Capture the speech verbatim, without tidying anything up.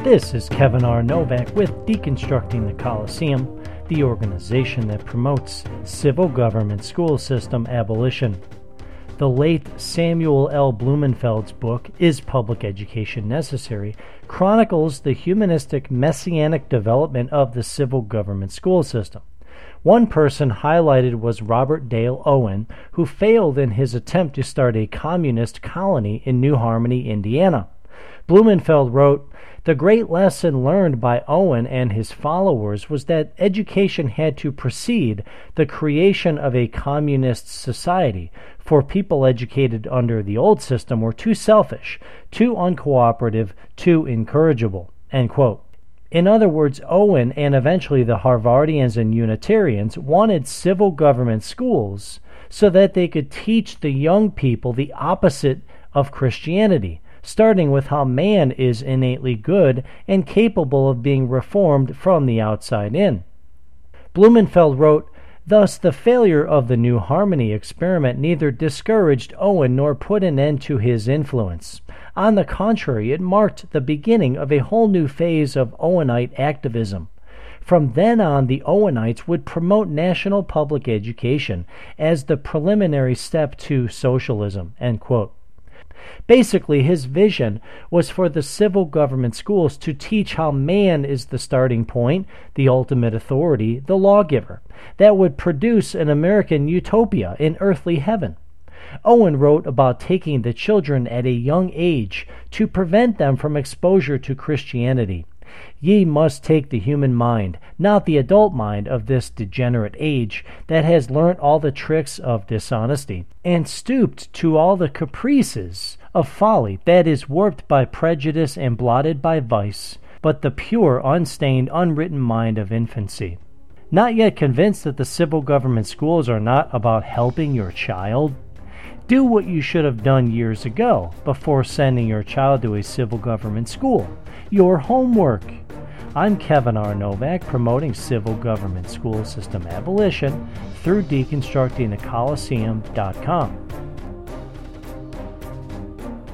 This is Kevin R. Novak with Deconstructing the Coliseum, the organization that promotes civil government school system abolition. The late Samuel L. Blumenfeld's book, Is Public Education Necessary?, chronicles the humanistic messianic development of the civil government school system. One person highlighted was Robert Dale Owen, who failed in his attempt to start a communist colony in New Harmony, Indiana. Blumenfeld wrote, "The great lesson learned by Owen and his followers was that education had to precede the creation of a communist society, for people educated under the old system were too selfish, too uncooperative, too incorrigible." End quote. In other words, Owen and eventually the Harvardians and Unitarians wanted civil government schools so that they could teach the young people the opposite of Christianity, starting with how man is innately good and capable of being reformed from the outside in. Blumenfeld wrote, "Thus, the failure of the New Harmony experiment neither discouraged Owen nor put an end to his influence. On the contrary, it marked the beginning of a whole new phase of Owenite activism. From then on, the Owenites would promote national public education as the preliminary step to socialism." End quote. Basically, his vision was for the civil government schools to teach how man is the starting point, the ultimate authority, the lawgiver, that would produce an American utopia, an earthly heaven. Owen wrote about taking the children at a young age to prevent them from exposure to Christianity. "Ye must take the human mind, not the adult mind of this degenerate age that has learnt all the tricks of dishonesty, and stooped to all the caprices of folly, that is warped by prejudice and blotted by vice, but the pure, unstained, unwritten mind of infancy." Not yet convinced that the civil government schools are not about helping your child? Do what you should have done years ago before sending your child to a civil government school. Your homework. I'm Kevin R. Novak, promoting civil government school system abolition through deconstructing the coliseum dot com.